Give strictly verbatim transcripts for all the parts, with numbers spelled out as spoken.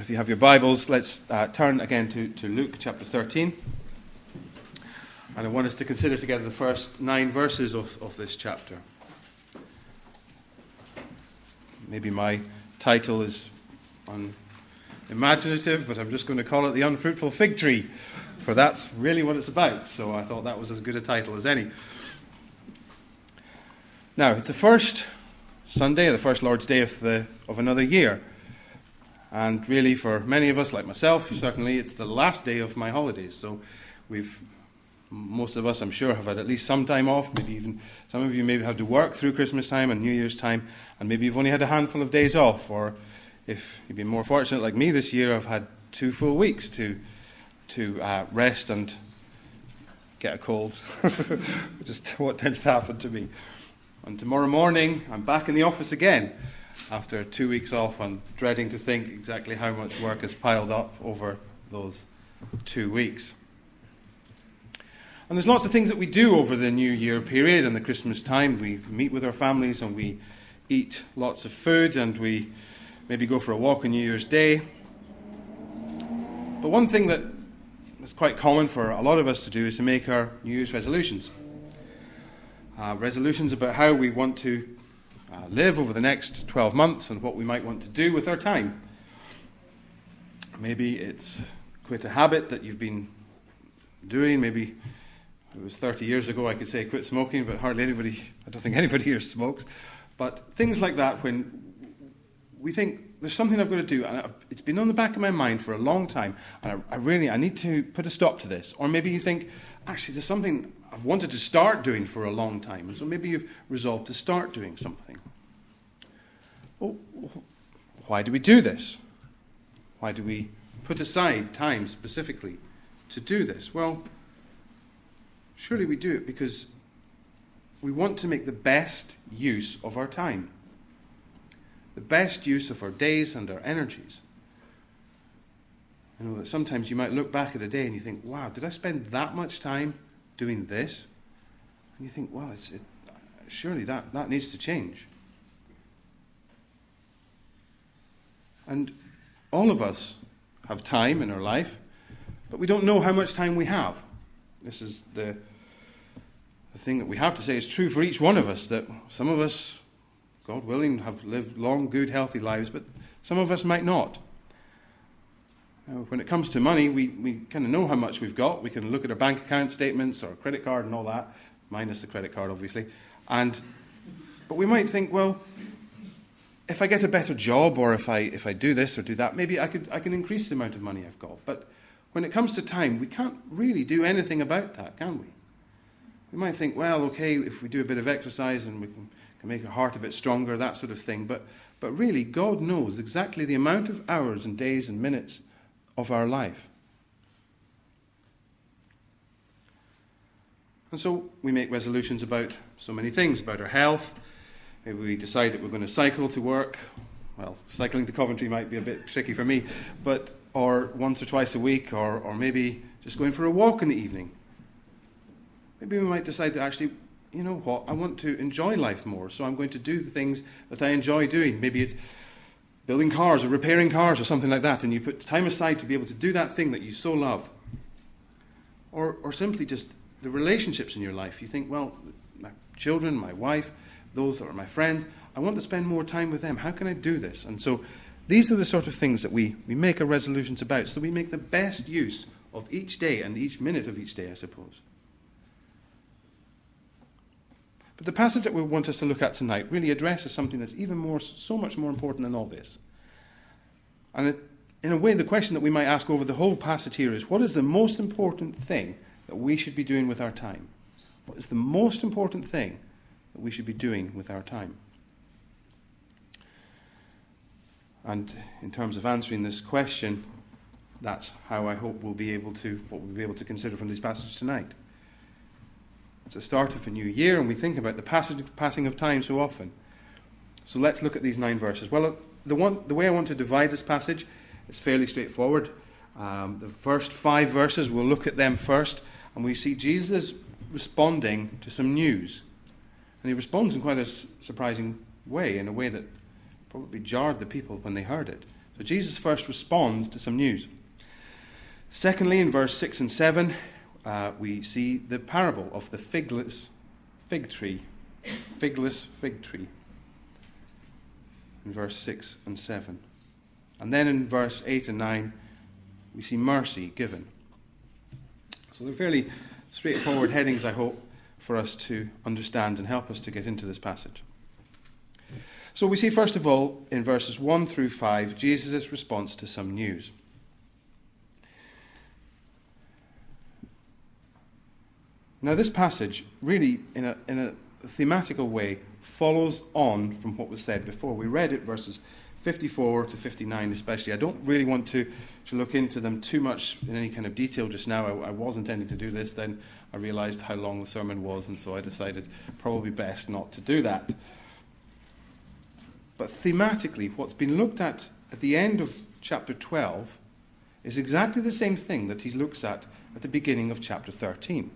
if you have your Bibles, let's uh, turn again to, to Luke chapter thirteen. And I want us to consider together the first nine verses of, of this chapter. Maybe my title is unimaginative, but I'm just going to call it The Unfruitful Fig Tree, for that's really what it's about. So I thought that was as good a title as any. Now, it's the first Sunday, the first Lord's Day of the of another year. And really, for many of us, like myself, certainly it's the last day of my holidays. So we've, most of us, I'm sure, have had at least some time off. Maybe even some of you maybe have to work through Christmas time and New Year's time. And maybe you've only had a handful of days off. Or if you've been more fortunate like me this year, I've had two full weeks to to uh, rest and get a cold, which is what tends to happen to me. And tomorrow morning, I'm back in the office again after two weeks off and dreading to think exactly how much work has piled up over those two weeks. And there's lots of things that we do over the New Year period and the Christmas time. We meet with our families and we eat lots of food and we maybe go for a walk on New Year's Day. But one thing that is quite common for a lot of us to do is to make our New Year's resolutions. Uh, resolutions about how we want to uh, live over the next twelve months and what we might want to do with our time. Maybe it's quit a habit that you've been doing. Maybe it was thirty years ago I could say quit smoking, but hardly anybody, I don't think anybody here smokes. But things like that, when we think there's something I've got to do, and I've, it's been on the back of my mind for a long time, and I, I really, I need to put a stop to this. Or maybe you think, actually there's something I've wanted to start doing for a long time, and so maybe you've resolved to start doing something. Well, why do we do this? Why do we put aside time specifically to do this? Well, surely we do it because we want to make the best use of our time, the best use of our days and our energies. I know that sometimes you might look back at a day and you think, wow, did I spend that much time doing this? And you think, well, it's, it, surely that, that needs to change. And all of us have time in our life, but we don't know how much time we have. This is the, the thing that we have to say is true for each one of us, that some of us, God willing, have lived long, good, healthy lives, but some of us might not. Now, when it comes to money, we, we kind of know how much we've got. We can look at our bank account statements or credit card and all that, minus the credit card, obviously. And but we might think, well, if I get a better job or if I if I do this or do that, maybe I could I can increase the amount of money I've got. But when it comes to time, we can't really do anything about that, can we? We might think, well, okay, if we do a bit of exercise and we can, can make our heart a bit stronger, that sort of thing. But but really, God knows exactly the amount of hours and days and minutes of our life. And so we make resolutions about so many things, about our health. Maybe we decide that we're going to cycle to work. Well, cycling to Coventry might be a bit tricky for me, but or once or twice a week, or, or maybe just going for a walk in the evening. Maybe we might decide that actually, you know what, I want to enjoy life more, so I'm going to do the things that I enjoy doing. Maybe it's building cars or repairing cars or something like that, and you put time aside to be able to do that thing that you so love. Or or simply just the relationships in your life. You think, well, my children, my wife, those that are my friends, I want to spend more time with them. How can I do this? And so these are the sort of things that we, we make our resolutions about, so we make the best use of each day and each minute of each day, I suppose. But the passage that we want us to look at tonight really addresses something that's even more, so much more important than all this. And it, in a way, the question that we might ask over the whole passage here is, what is the most important thing that we should be doing with our time? What is the most important thing that we should be doing with our time? And in terms of answering this question, that's how I hope we'll be able to, what we'll be able to consider from this passage tonight. It's the start of a new year, and we think about the passage, passing of time so often. So let's look at these nine verses. Well, the one, the way I want to divide this passage is fairly straightforward. Um, the first five verses, we'll look at them first, and we see Jesus responding to some news. And he responds in quite a surprising way, in a way that probably jarred the people when they heard it. But Jesus first responds to some news. Secondly, in verse six and seven, uh, we see the parable of the figless fig tree. Figless fig tree. In verse six and seven. And then in verse eight and nine, we see mercy given. So they're fairly straightforward headings, I hope, for us to understand and help us to get into this passage. So we see, first of all, in verses one through five, Jesus' response to some news. Now this passage really, in a, in a thematical way, follows on from what was said before. We read it, verses fifty-four to fifty-nine especially. I don't really want to, to look into them too much in any kind of detail just now. I, I was intending to do this, then I realized how long the sermon was, and so I decided probably best not to do that. But thematically, what's been looked at at the end of chapter twelve is exactly the same thing that he looks at at the beginning of chapter thirteen.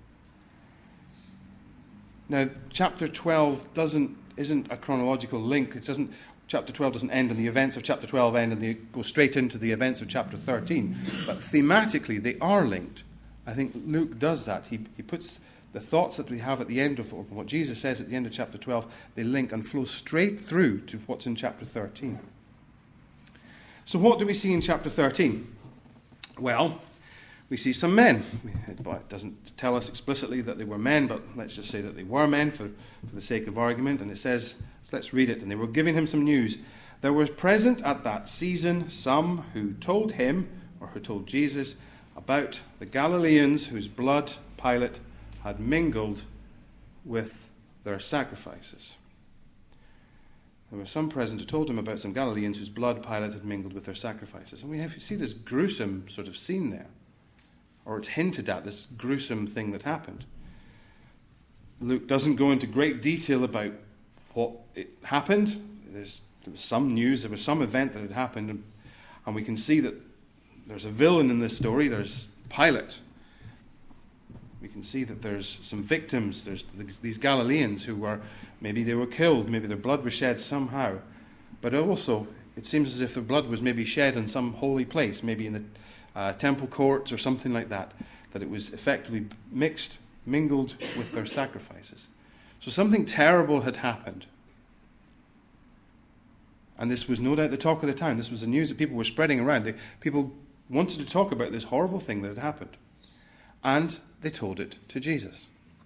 Now, chapter twelve doesn't isn't a chronological link. It doesn't. Chapter twelve doesn't end, and the events of chapter twelve end, and they go straight into the events of chapter thirteen. But thematically, they are linked. I think Luke does that. He he puts the thoughts that we have at the end of what Jesus says at the end of chapter twelve, they link and flow straight through to what's in chapter thirteen. So what do we see in chapter thirteen? Well, we see some men. It doesn't tell us explicitly that they were men, but let's just say that they were men for, for the sake of argument. And it says, so let's read it. And they were giving him some news. There were present at that season some who told him, or who told Jesus, about the Galileans whose blood Pilate had mingled with their sacrifices. There were some present who told him about some Galileans whose blood Pilate had mingled with their sacrifices. And we have, see this gruesome sort of scene there. Or it's hinted at, this gruesome thing that happened. Luke doesn't go into great detail about what it happened. There's, there was some news, there was some event that had happened, and, and we can see that there's a villain in this story. There's Pilate. We can see that there's some victims. There's these Galileans who were, maybe they were killed, maybe their blood was shed somehow. But also, it seems as if their blood was maybe shed in some holy place, maybe in the uh, temple courts or something like that, that it was effectively mixed, mingled with their sacrifices. So something terrible had happened. And this was no doubt the talk of the town. This was the news that people were spreading around. They, people wanted to talk about this horrible thing that had happened. And they told it to Jesus.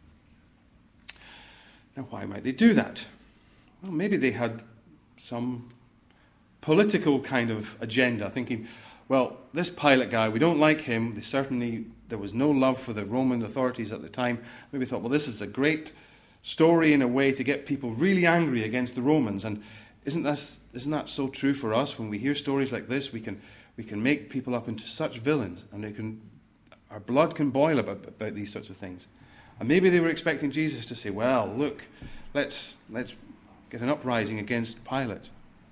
Now, why might they do that? Well, maybe they had some political kind of agenda, thinking, well, this Pilate guy, we don't like him. They certainly, there was no love for the Roman authorities at the time. Maybe they thought, well, this is a great story in a way to get people really angry against the Romans. And isn't that, isn't that so true for us? When we hear stories like this, we can we can make people up into such villains, and they can, our blood can boil about, about these sorts of things. And maybe they were expecting Jesus to say, well, look, let's let's get an uprising against Pilate.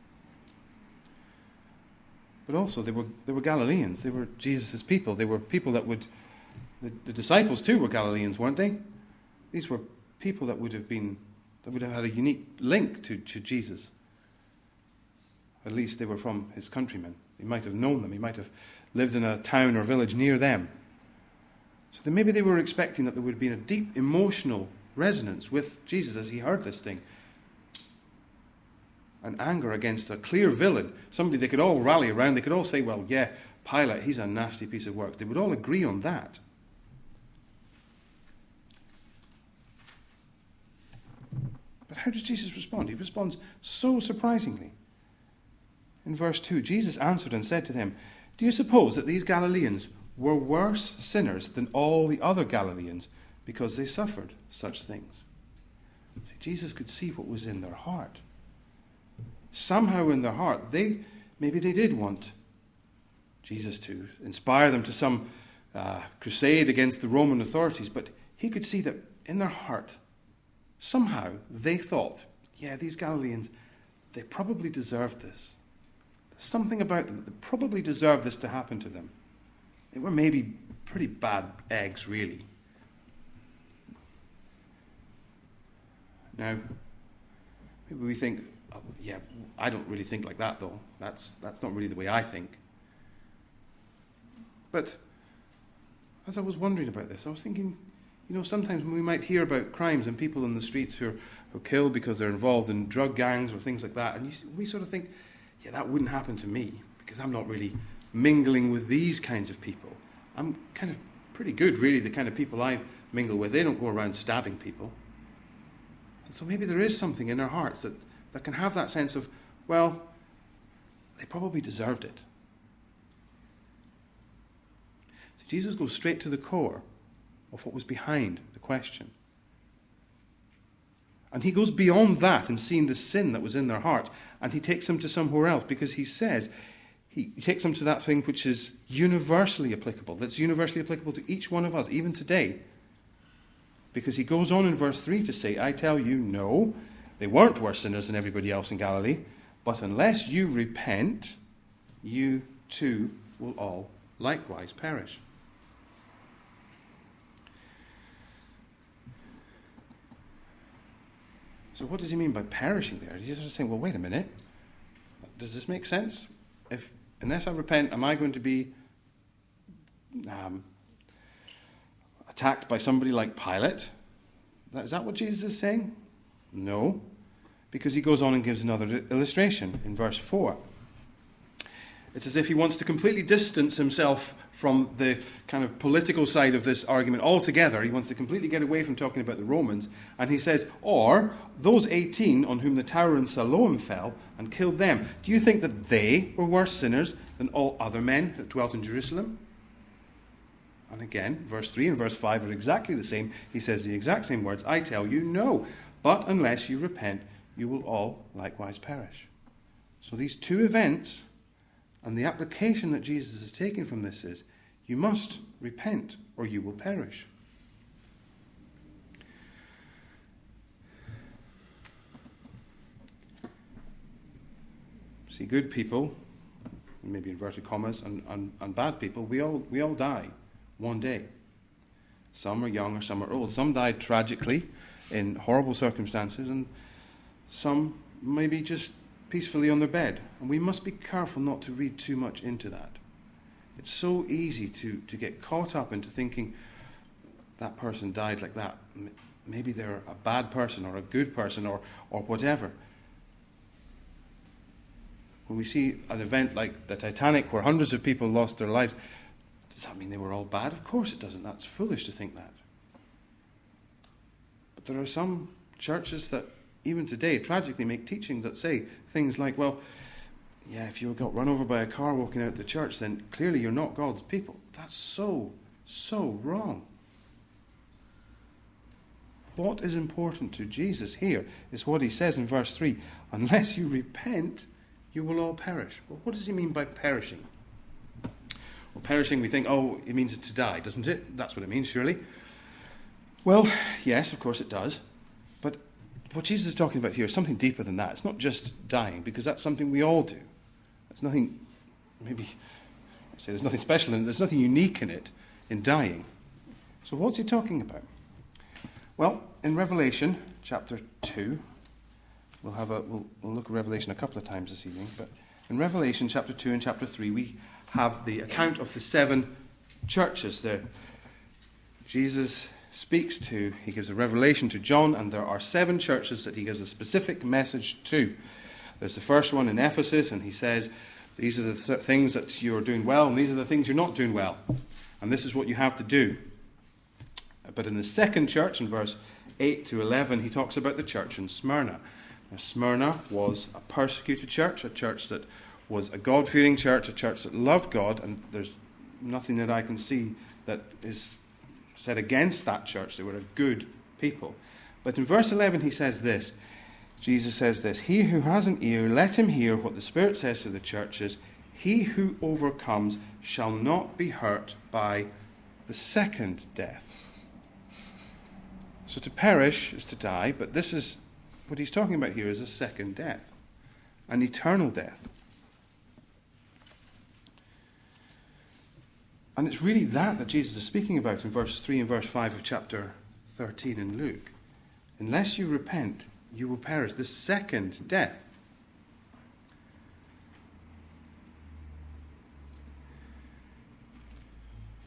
But also, they were they were Galileans. They were Jesus' people. They were people that would, the, the disciples too were Galileans, weren't they? These were people that would have been, that would have had a unique link to, to Jesus. At least they were from his countrymen. He might have known them. He might have lived in a town or village near them. So then maybe they were expecting that there would be a deep emotional resonance with Jesus as he heard this thing. An anger against a clear villain. Somebody they could all rally around. They could all say, well, yeah, Pilate, he's a nasty piece of work. They would all agree on that. But how does Jesus respond? He responds so surprisingly. In verse two, Jesus answered and said to them, do you suppose that these Galileans were worse sinners than all the other Galileans because they suffered such things? See, Jesus could see what was in their heart. Somehow in their heart, they maybe they did want Jesus to inspire them to some uh, crusade against the Roman authorities, but he could see that in their heart, somehow they thought, yeah, these Galileans, they probably deserved this. There's something about them that they probably deserved this to happen to them. They were maybe pretty bad eggs, really. Now, maybe we think, uh, yeah, I don't really think like that, though. That's, that's not really the way I think. But as I was wondering about this, I was thinking, you know, sometimes we might hear about crimes and people in the streets who are, who are killed because they're involved in drug gangs or things like that, and you, we sort of think, yeah, that wouldn't happen to me because I'm not really mingling with these kinds of people. I'm kind of pretty good, really, the kind of people I mingle with. They don't go around stabbing people. And so maybe there is something in our hearts that, that can have that sense of, well, they probably deserved it. So Jesus goes straight to the core of what was behind the question. And he goes beyond that and seeing the sin that was in their heart, and he takes them to somewhere else, because he says, he takes them to that thing which is universally applicable, that's universally applicable to each one of us, even today. Because he goes on in verse three to say, I tell you, no, they weren't worse sinners than everybody else in Galilee, but unless you repent, you too will all likewise perish. So what does he mean by perishing there? He's just saying, well, wait a minute. Does this make sense? If unless I repent, am I going to be um, attacked by somebody like Pilate? Is that what Jesus is saying? No. Because he goes on and gives another illustration in verse four. It's as if he wants to completely distance himself from the kind of political side of this argument altogether. He wants to completely get away from talking about the Romans. And he says, or those eighteen on whom the tower in Siloam fell and killed them, do you think that they were worse sinners than all other men that dwelt in Jerusalem? And again, verse three and verse five are exactly the same. He says the exact same words, I tell you, no. But unless you repent, you will all likewise perish. So these two events, and the application that Jesus is taking from this is, you must repent or you will perish. See, good people, maybe inverted commas, and, and, and bad people, we all we all die one day. Some are young or some are old. Some died tragically in horrible circumstances, and some maybe just peacefully on their bed. And we must be careful not to read too much into that. It's so easy to, to get caught up into thinking that person died like that. Maybe they're a bad person or a good person or, or whatever. When we see an event like the Titanic where hundreds of people lost their lives, does that mean they were all bad? Of course it doesn't. That's foolish to think that. But there are some churches that even today tragically make teachings that say things like, well, yeah, if you got run over by a car walking out the church, then clearly you're not God's people. That's so, so wrong. What is important to Jesus here is what he says in verse three, unless you repent, you will all perish. Well, what does he mean by perishing? Well, perishing, we think, oh, it means to die, doesn't it? That's what it means, surely. Well, yes, of course it does. But what Jesus is talking about here is something deeper than that. It's not just dying, because that's something we all do. It's nothing, maybe, I say there's nothing special in it, there's nothing unique in it, in dying. So what's he talking about? Well, in Revelation chapter two, we'll have a we'll, we'll look at Revelation a couple of times this evening, but in Revelation chapter two and chapter three, we have the account of the seven churches that Jesus speaks to. He gives a revelation to John, and there are seven churches that he gives a specific message to. There's the first one in Ephesus, and he says, these are the th- things that you're doing well, and these are the things you're not doing well. And this is what you have to do. But in the second church, in verse eight to eleven, he talks about the church in Smyrna. Now, Smyrna was a persecuted church, a church that was a God-fearing church, a church that loved God, and there's nothing that I can see that is said against that church. They were a good people. But in verse eleven, he says this. Jesus says this, he who has an ear, let him hear what the Spirit says to the churches. He who overcomes shall not be hurt by the second death. So to perish is to die, but this is, what he's talking about here is a second death, an eternal death. And it's really that that Jesus is speaking about in verses three and verse five of chapter thirteen in Luke. Unless you repent, you will perish. The second death.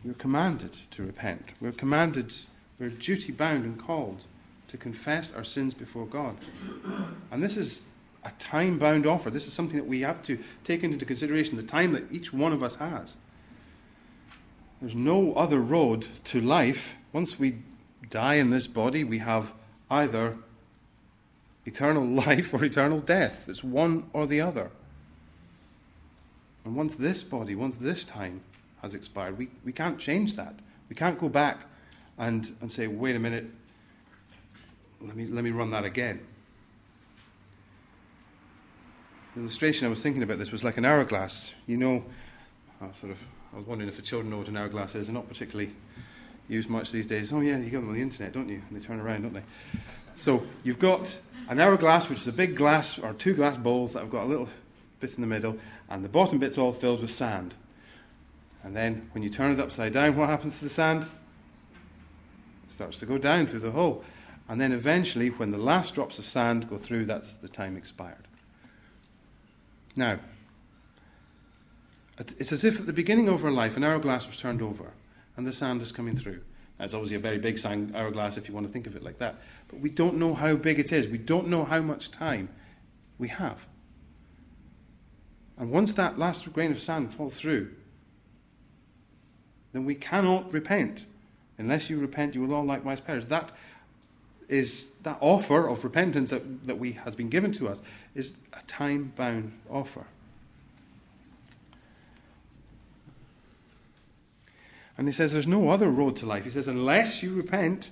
We're commanded to repent. We're commanded, we're duty-bound and called to confess our sins before God. And this is a time-bound offer. This is something that we have to take into consideration, the time that each one of us has. There's no other road to life. Once we die in this body, we have either eternal life or eternal death. It's one or the other. And once this body, once this time has expired, we, we can't change that. We can't go back and, and say, wait a minute, let me, let me run that again. The illustration I was thinking about this was like an hourglass. You know, I sort of, I was wondering if the children know what an hourglass is. They're not particularly used much these days. Oh yeah, you get them on the internet, don't you? And they turn around, don't they? So you've got an hourglass, which is a big glass, or two glass bowls that have got a little bit in the middle, and the bottom bit's all filled with sand. And then when you turn it upside down, what happens to the sand? It starts to go down through the hole. And then eventually, when the last drops of sand go through, that's the time expired. Now, it's as if at the beginning of our life, an hourglass was turned over, and the sand is coming through. Now, it's obviously a very big sand hourglass if you want to think of it like that. But we don't know how big it is. We don't know how much time we have. And once that last grain of sand falls through, then we cannot repent. Unless you repent, you will all likewise perish. That is, that offer of repentance that, that we has been given to us is a time-bound offer. And he says there's no other road to life. He says unless you repent,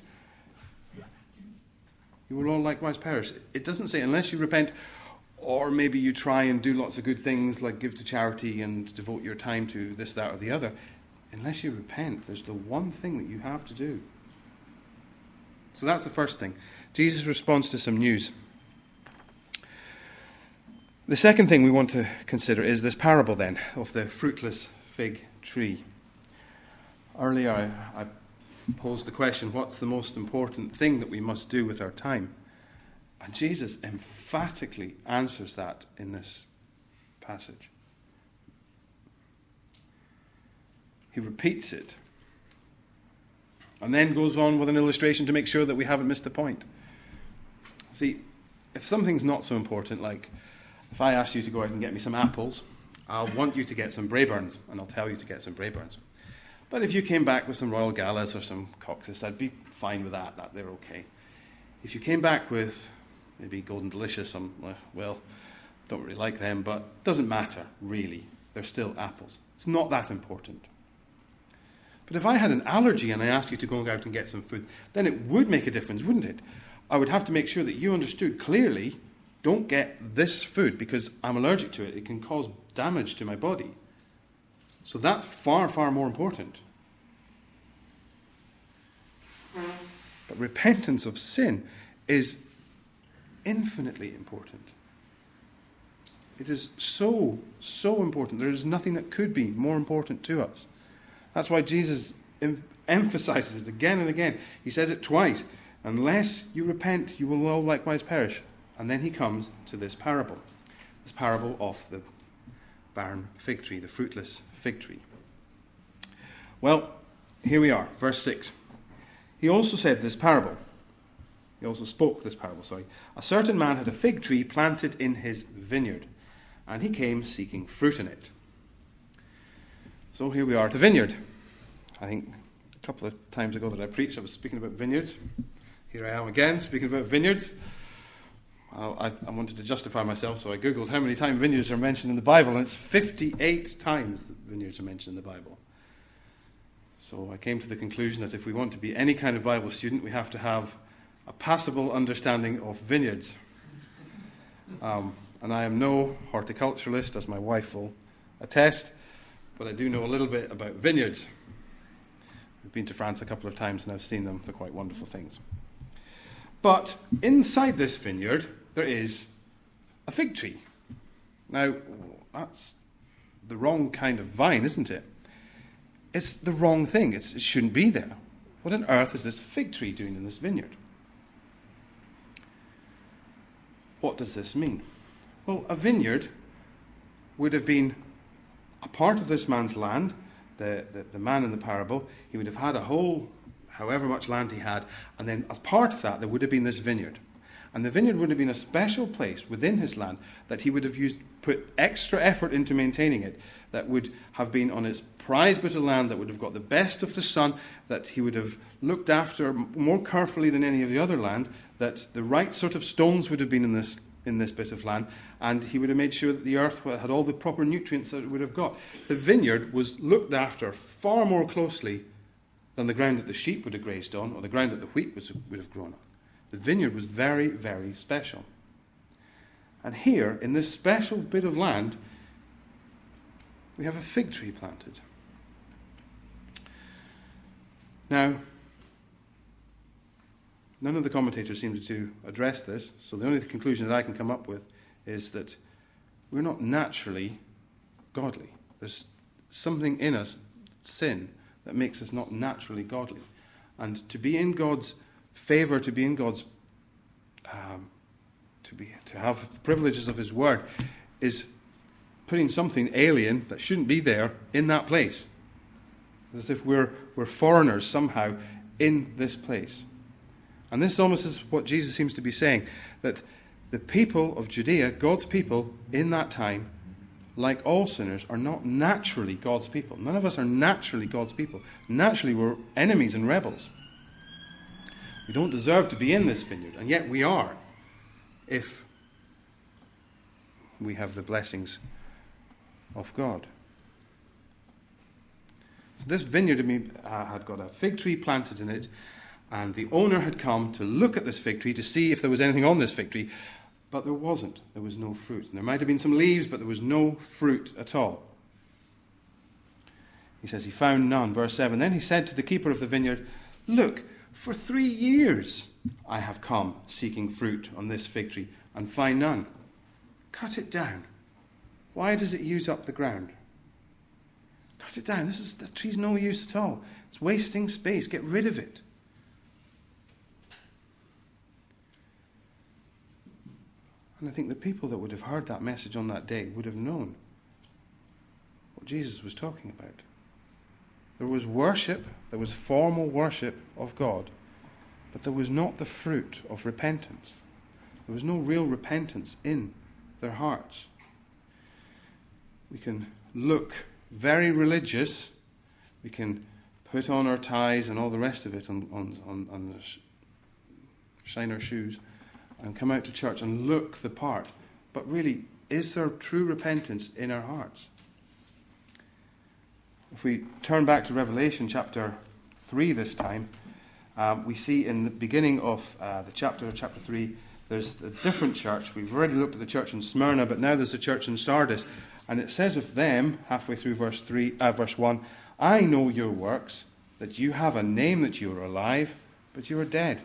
you will all likewise perish. It doesn't say unless you repent, or maybe you try and do lots of good things like give to charity and devote your time to this, that, or the other. Unless you repent, there's the one thing that you have to do. So that's the first thing. Jesus responds to some news. The second thing we want to consider is this parable then of the fruitless fig tree. Earlier I, I posed the question, what's the most important thing that we must do with our time? And Jesus emphatically answers that in this passage. He repeats it and then goes on with an illustration to make sure that we haven't missed the point. See, if something's not so important, like if I ask you to go out and get me some apples, I'll want you to get some Braeburns, and I'll tell you to get some Braeburns. But if you came back with some Royal Gallas or some Cox's, I'd be fine with that, that they're okay. If you came back with maybe Golden Delicious, I'm, well, don't really like them, but doesn't matter, really. They're still apples. It's not that important. But if I had an allergy and I asked you to go out and get some food, then it would make a difference, wouldn't it? I would have to make sure that you understood clearly, don't get this food because I'm allergic to it. It can cause damage to my body. So that's far, far more important. But repentance of sin is infinitely important. It is so, so important. There is nothing that could be more important to us. That's why Jesus em- emphasizes it again and again. He says it twice. Unless you repent, you will all likewise perish. And then he comes to this parable. This parable of the barren fig tree, the fruitless fig tree. Well, here we are, verse six. He also said this parable. He also spoke this parable, sorry. A certain man had a fig tree planted in his vineyard, and he came seeking fruit in it. So here we are at a vineyard. I think a couple of times ago that I preached, I was speaking about vineyards. Here I am again, speaking about vineyards. I, I wanted to justify myself, so I googled how many times vineyards are mentioned in the Bible, and it's fifty-eight times that vineyards are mentioned in the Bible. So I came to the conclusion that if we want to be any kind of Bible student, we have to have a passable understanding of vineyards. Um, and I am no horticulturalist, as my wife will attest, but I do know a little bit about vineyards. We've been to France a couple of times and I've seen them. They're quite wonderful things. But inside this vineyard, there is a fig tree. Now, that's the wrong kind of vine, isn't it? It's the wrong thing. It's, it shouldn't be there. What on earth is this fig tree doing in this vineyard? What does this mean? Well, a vineyard would have been a part of this man's land the, the, the man in the parable, he would have had a whole, however much land he had, and then as part of that there would have been this vineyard. And the vineyard would have been a special place within his land that he would have used, put extra effort into maintaining it, that would have been on its prized bit of land, that would have got the best of the sun, that he would have looked after more carefully than any of the other land, that the right sort of stones would have been in this in this bit of land, and he would have made sure that the earth had all the proper nutrients that it would have got. The vineyard was looked after far more closely than the ground that the sheep would have grazed on, or the ground that the wheat was, would have grown on. The vineyard was very, very special. And here, in this special bit of land, we have a fig tree planted. Now, none of the commentators seem to address this, so the only conclusion that I can come up with is that we're not naturally godly. There's something in us, sin, that makes us not naturally godly. And to be in God's favour, to be in God's, um, to be to have the privileges of His Word, is putting something alien that shouldn't be there in that place. As if we're we're foreigners somehow in this place. And this almost is what Jesus seems to be saying, that the people of Judea, God's people in that time, like all sinners, are not naturally God's people. None of us are naturally God's people. Naturally, we're enemies and rebels. We don't deserve to be in this vineyard, and yet we are, if we have the blessings of God. So this vineyard had got a fig tree planted in it, and the owner had come to look at this fig tree to see if there was anything on this fig tree, but there wasn't. There was no fruit. And there might have been some leaves, but there was no fruit at all. He says he found none. Verse seven, then he said to the keeper of the vineyard, look, for three years I have come seeking fruit on this fig tree and find none. Cut it down. Why does it use up the ground? Cut it down. This is the tree's no use at all. It's wasting space. Get rid of it. And I think the people that would have heard that message on that day would have known what Jesus was talking about. There was worship, there was formal worship of God, but there was not the fruit of repentance. There was no real repentance in their hearts. We can look very religious, we can put on our ties and all the rest of it, on, on, on, on shine our shoes, and come out to church and look the part. But really, is there true repentance in our hearts? If we turn back to Revelation chapter three this time, um, we see in the beginning of uh, the chapter, chapter three, there's a different church. We've already looked at the church in Smyrna, but now there's a church in Sardis. And it says of them, halfway through verse three, uh, verse one, I know your works, that you have a name that you are alive, but you are dead.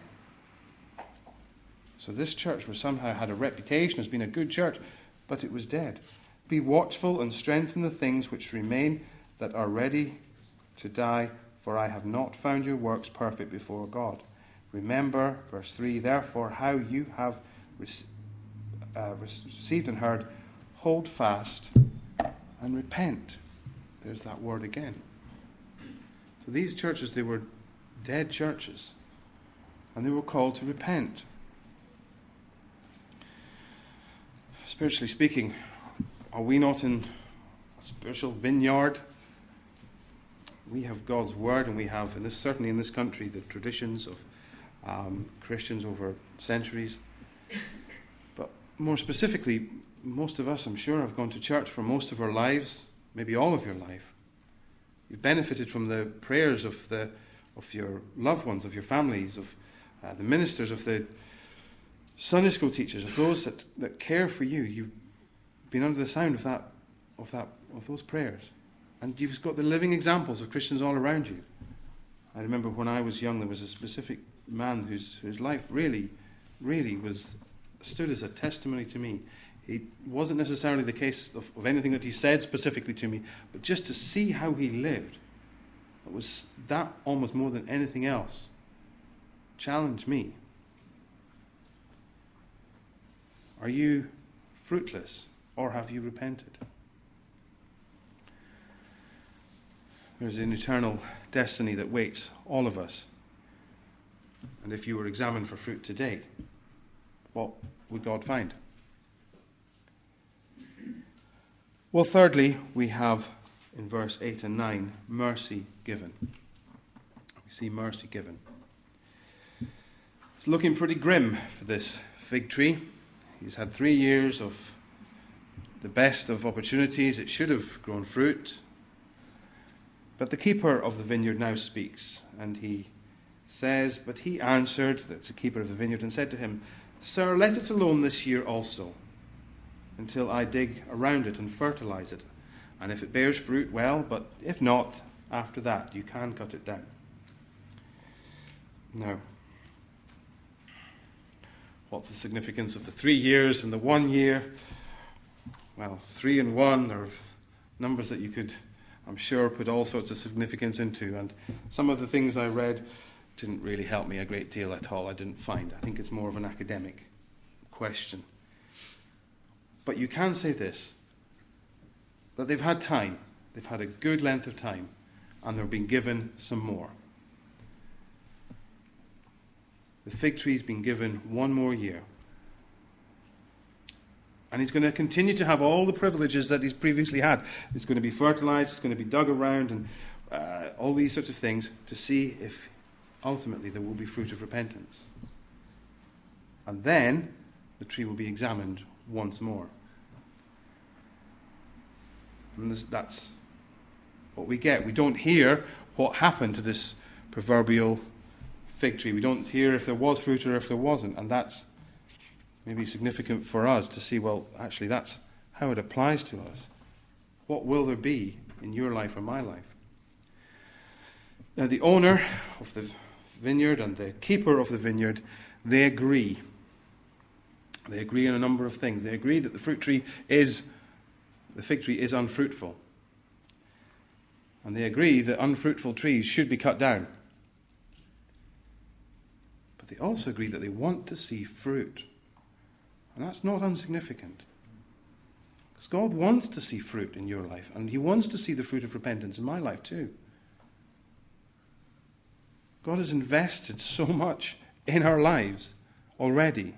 So this church was somehow had a reputation as being a good church, but it was dead. Be watchful and strengthen the things which remain that are ready to die, for I have not found your works perfect before God. Remember, verse three, therefore, how you have uh, received and heard, hold fast and repent. There's that word again. So these churches, they were dead churches, and they were called to repent. Spiritually speaking, are we not in a spiritual vineyard? We have God's word, and we have, and this certainly in this country, the traditions of um, Christians over centuries. But more specifically, most of us, I'm sure, have gone to church for most of our lives, maybe all of your life. You've benefited from the prayers of the of your loved ones, of your families, of uh, the ministers, of the Sunday school teachers, of those that, that care for you. You've been under the sound of that, of that, of those prayers, and you've got the living examples of Christians all around you. I remember when I was young, there was a specific man whose whose life really, really was stood as a testimony to me. It wasn't necessarily the case of, of anything that he said specifically to me, but just to see how he lived. It was that almost more than anything else challenged me. Are you fruitless, or have you repented? There's an eternal destiny that waits all of us. And if you were examined for fruit today, what would God find? Well, thirdly, we have in verse eight and nine, mercy given. We see mercy given. It's looking pretty grim for this fig tree. He's had three years of the best of opportunities. It should have grown fruit. But the keeper of the vineyard now speaks, and he says, but he answered, that's the keeper of the vineyard, and said to him, Sir, let it alone this year also, until I dig around it and fertilize it. And if it bears fruit, well, but if not, after that, you can cut it down. Now, what's the significance of the three years and the one year? Well, three and one are numbers that you could, I'm sure, put all sorts of significance into. And some of the things I read didn't really help me a great deal at all. I didn't find. I think it's more of an academic question. But you can say this, that they've had time. They've had a good length of time, and they're being given some more. The fig tree's been given one more year. And he's going to continue to have all the privileges that he's previously had. It's going to be fertilized, it's going to be dug around, and uh, all these sorts of things to see if ultimately there will be fruit of repentance. And then the tree will be examined once more. And this, that's what we get. We don't hear what happened to this proverbial fig tree. We don't hear if there was fruit or if there wasn't. And that's maybe significant for us to see, well, actually that's how it applies to us. What will there be in your life or my life? Now, the owner of the vineyard and the keeper of the vineyard, they agree. They agree on a number of things. They agree that the fruit tree is, the fig tree is unfruitful. And they agree that unfruitful trees should be cut down. But they also agree that they want to see fruit. And that's not insignificant. Because God wants to see fruit in your life. And He wants to see the fruit of repentance in my life too. God has invested so much in our lives already.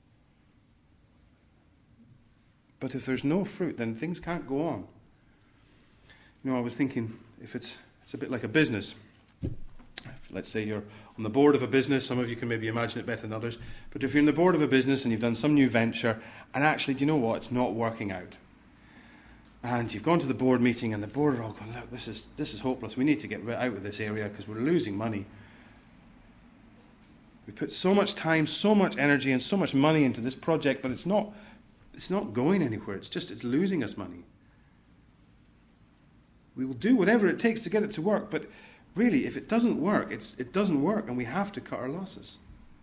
But if there's no fruit, then things can't go on. You know, I was thinking, if it's it's a bit like a business. Let's say you're on the board of a business. Some of you can maybe imagine it better than others. But if you're in the board of a business and you've done some new venture, and actually, do you know what? It's not working out. And you've gone to the board meeting, and the board are all going, look, this is this is hopeless. We need to get out of this area because we're losing money. We put so much time, so much energy, and so much money into this project, but it's not it's not going anywhere. It's just it's losing us money. We will do whatever it takes to get it to work, but really, if it doesn't work, it's, it doesn't work, and we have to cut our losses.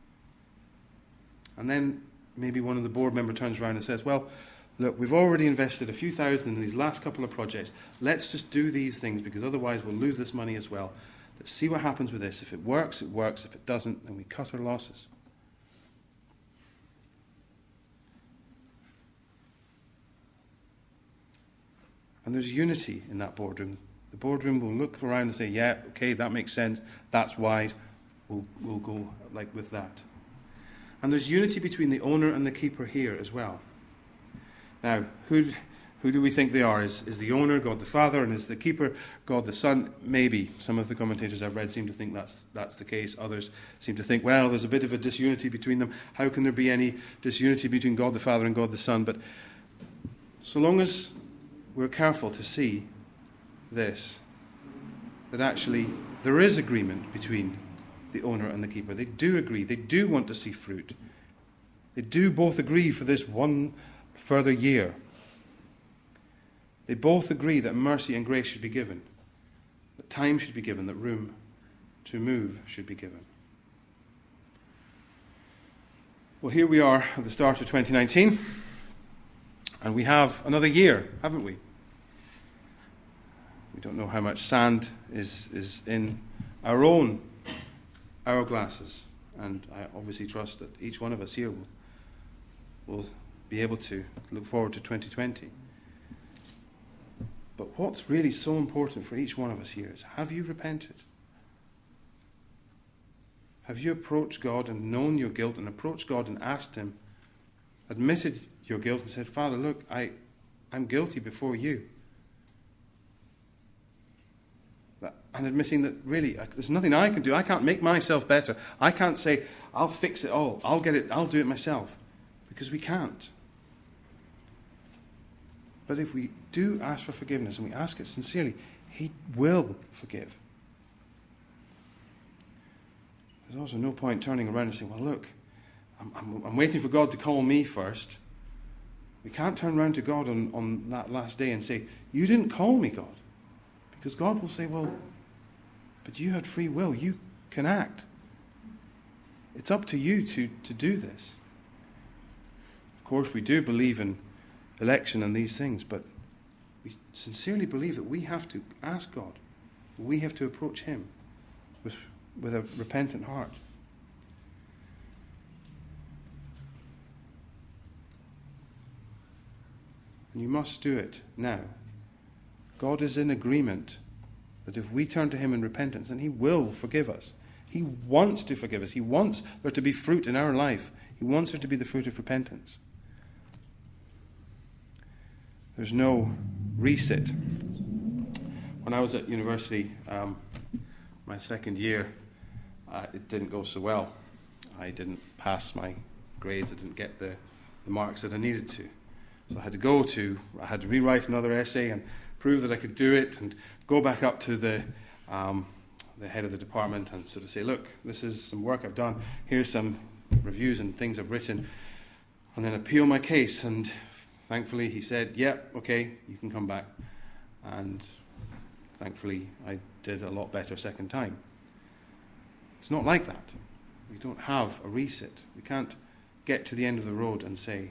And then maybe one of the board members turns around and says, well, look, we've already invested a few thousand in these last couple of projects. Let's just do these things, because otherwise we'll lose this money as well. Let's see what happens with this. If it works, it works. If it doesn't, then we cut our losses. And there's unity in that boardroom. The boardroom will look around and say, yeah, okay, that makes sense. That's wise. We'll, we'll go like with that. And there's unity between the owner and the keeper here as well. Now, who, who do we think they are? Is, is the owner God the Father, and is the keeper God the Son? Maybe. Some of the commentators I've read seem to think that's, that's the case. Others seem to think, well, there's a bit of a disunity between them. How can there be any disunity between God the Father and God the Son? But so long as we're careful to see this, that actually there is agreement between the owner and the keeper. They do agree. They do want to see fruit. They do both agree for this one further year. They both agree that mercy and grace should be given, that time should be given, that room to move should be given. Well, here we are at the start of twenty nineteen. And we have another year, haven't we? We don't know how much sand is, is in our own hourglasses. And I obviously trust that each one of us here will, will be able to look forward to twenty twenty. But what what's really so important for each one of us here is, have you repented? Have you approached God and known your guilt and approached God and asked Him, admitted your guilt and said, Father, look, I, I'm guilty before you. And admitting that really, there's nothing I can do. I can't make myself better. I can't say, I'll fix it all. I'll get it. I'll do it myself. Because we can't. But if we do ask for forgiveness and we ask it sincerely, He will forgive. There's also no point turning around and saying, well, look, I'm, I'm, I'm waiting for God to call me first. We can't turn around to God on, on that last day and say, you didn't call me, God. Because God will say, well, but you had free will. You can act. It's up to you to, to do this. Of course, we do believe in election and these things, but we sincerely believe that we have to ask God. We have to approach Him with, with a repentant heart. And you must do it now. God is in agreement that if we turn to Him in repentance, then He will forgive us. He wants to forgive us. He wants there to be fruit in our life. He wants there to be the fruit of repentance. There's no reset. When I was at university, um, my second year, uh, it didn't go so well. I didn't pass my grades. I didn't get the, the marks that I needed to. So I had to go to, I had to rewrite another essay and prove that I could do it, and go back up to the um, the head of the department and sort of say, look, this is some work I've done, here's some reviews and things I've written, and then appeal my case. And thankfully he said, yeah, okay, you can come back. And thankfully I did a lot better second time. It's not like that. We don't have a reset. We can't get to the end of the road and say,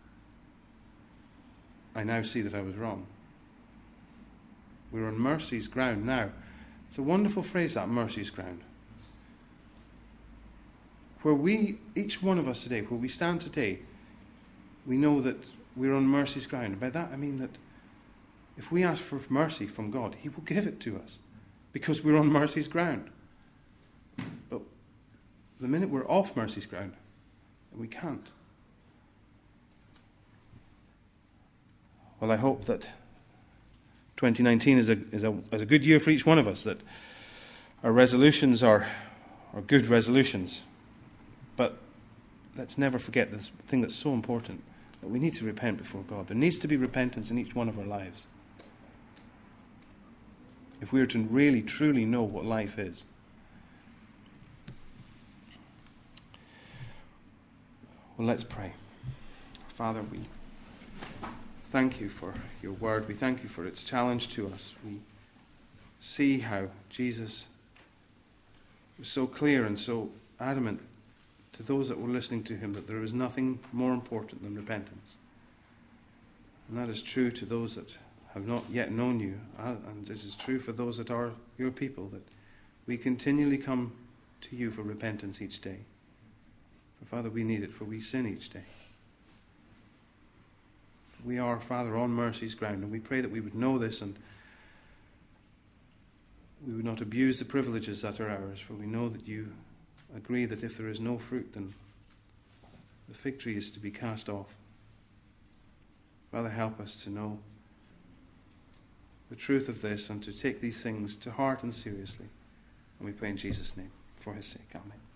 I now see that I was wrong. We're on mercy's ground now. It's a wonderful phrase, that, mercy's ground. Where we, each one of us today, where we stand today, we know that we're on mercy's ground. And by that I mean that if we ask for mercy from God, He will give it to us, because we're on mercy's ground. But the minute we're off mercy's ground, we can't. Well, I hope that twenty nineteen is a, is a is a good year for each one of us, that our resolutions are, are good resolutions. But let's never forget this thing that's so important, that we need to repent before God. There needs to be repentance in each one of our lives, if we are to really, truly know what life is. Well, let's pray. Father, we thank you for your word. We thank you for its challenge to us. We see how Jesus was so clear and so adamant to those that were listening to Him that there is nothing more important than repentance. And that is true to those that have not yet known you, and it is true for those that are your people, that we continually come to you for repentance each day. For Father, we need it, for we sin each day. We are, Father, on mercy's ground, and we pray that we would know this and we would not abuse the privileges that are ours, for we know that you agree that if there is no fruit, then the fig tree is to be cast off. Father, help us to know the truth of this and to take these things to heart and seriously. And we pray in Jesus' name, for His sake. Amen.